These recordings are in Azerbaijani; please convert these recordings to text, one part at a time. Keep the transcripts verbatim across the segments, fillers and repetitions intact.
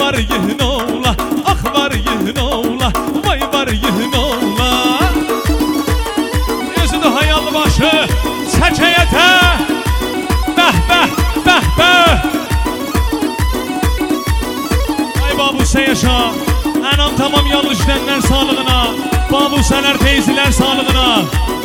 var yığın oğla, ah var yığın oğla, vay var yığın oğla. Yüzünü hayallı başı çəkəyətə, bəh bəh bəh bəh. Ay babu sen yaşa, anam tamam yanlış denler sağlığına, babu sener teyziler sağlığına.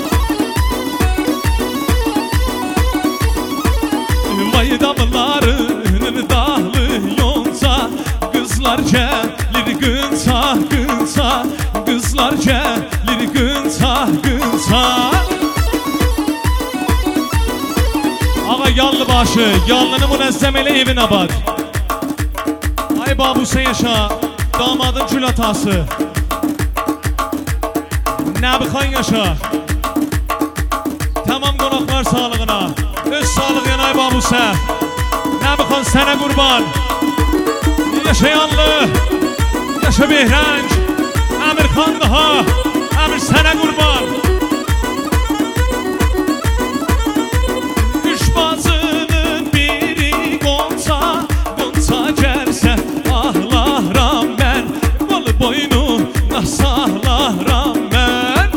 Vay damlarının dağlı yonca, kızlar gelir gınca gınca, kızlar gelir gınca gınca. Ağa yallı başı, yallını münezzem ele evine bak. Ay babu sen yaşa, damadın kül atası. Nəbixan yaşa. Tamam qonaqlar sağlığına, öz sağlığı yanay babu sen. Nəbixan sənə qurban. Yaşa yanlı, yaşa Behrenc, Əmirxan daha, Əmir sənə qurban. Üç bacının biri qonca, qonca gəlsə ağlaram mən, qol boynuna sağlaram mən.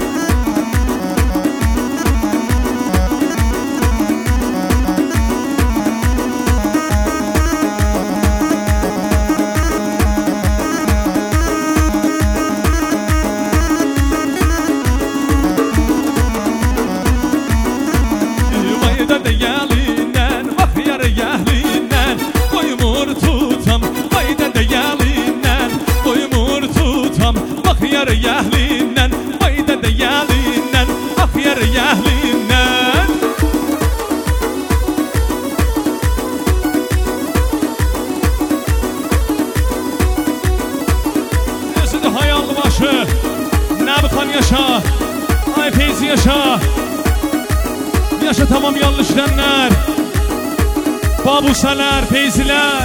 Vayda da yəlindən, bax yarı yəhlindən, qoymur tutam. Vayda da yəlindən, qoymur tutam. Bax yarı yəhlindən, vayda da yəlindən, bax yarı yəhlindən. Özüdü hayallı başı, Nəbixan yaşa, ay Feyzi yaşa. Yaşa tamam yanlış denler, babuseler, feyziler.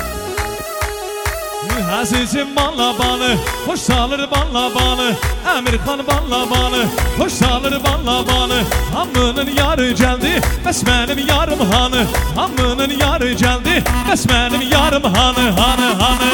Azizim ballabanı, hoş salır ballabanı, Əmirxan ballabanı, hoş salır ballabanı. Hamının yarı geldi, bəs mənim yarım hanı. Hamının yarı geldi, bəs mənim yarım hanı, hanı, hanı.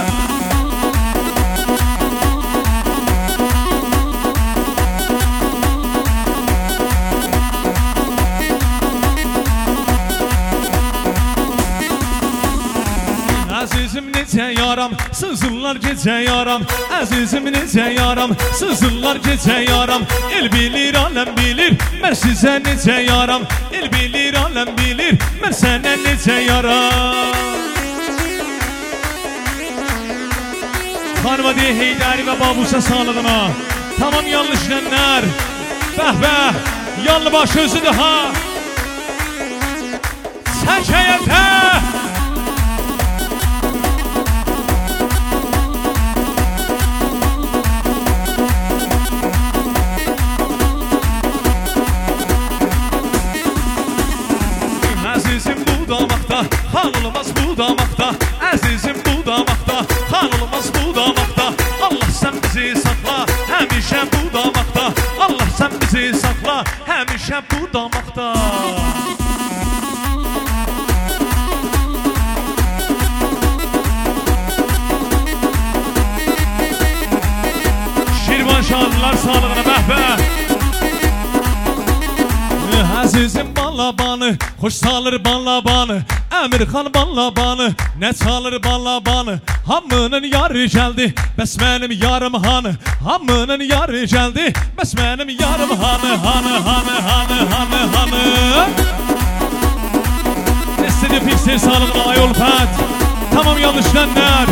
Əzizim necə yaram, sızırlar gecə yaram. Əzizim necə yaram, sızırlar gecə yaram. El bilir, aləm bilir, mən sizə necə yaram. El bilir, aləm bilir, mən sənə necə yaram. Xanıma deyə Heydəri və babusa sağlığına. Tamam yanlış denlər, bəh bəh, yanlı başı özüdür ha. Çəkəyətə. Əzizim bu damakta, xan olmaz bu damakta. Əzizim bu damakta, xan olmaz bu damakta. Allah sən bizi saxla, həmişə bu damakta. Allah sən bizi saxla, həmişə bu damakta. Şirvan şahlılar sağlığına bəhbə. Əzizim ballabanı, xoş salır ballabanı, Əmirxan ballabanı, nə çalır ballabanı. Hamının yarı gəldi, bəs mənim yarım hanı. Hamının yarı gəldi, bəs mənim yarım hanı, hanı, hanı, hanı, hanı, hanı. Estedi Piksel sağlığına ayol fət. Tamam yanlış denlər.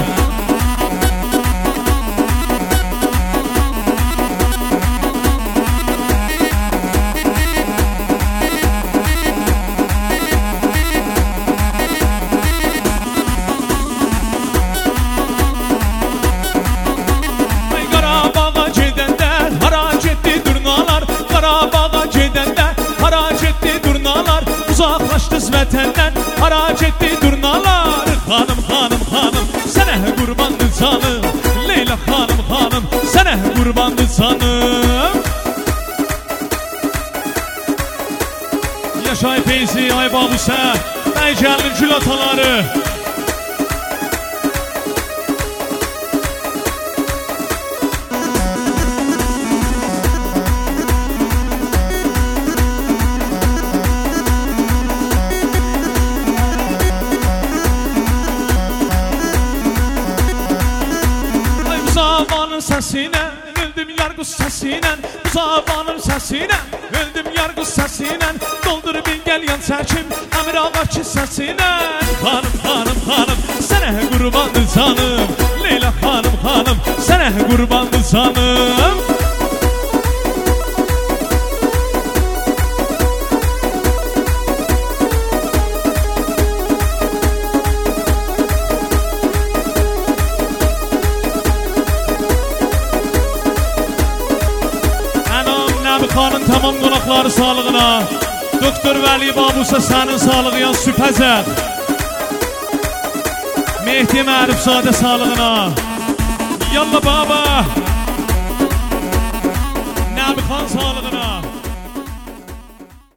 Uzaqlaşdız vətəndən, harac etdi durnalar. Xanım, xanım, xanım, sənə qurbandı canım. Leyla xanım, xanım, sənə qurbandı canım. Yaşay Feyzi, ay babusə, bəy gəlin kül ataları. səsinə, öldüm yar qız səsinə, Muzabanın səsinə, öldüm yar qız səsinə, doldur bin gəl yan çəkim, Əmir ağa ki səsinə. Xanım, xanım, xanım, sənə qurbandır canım, Leyla xanım, xanım, sənə qurbandır canım. Xanın tamam qonaqları sağlığına, Doktor Vəli Babusa sənin sağlığıyan süpəzət, Mehdi Mərifzadə sağlığına, Yalla baba, Nəbi xan sağlığına.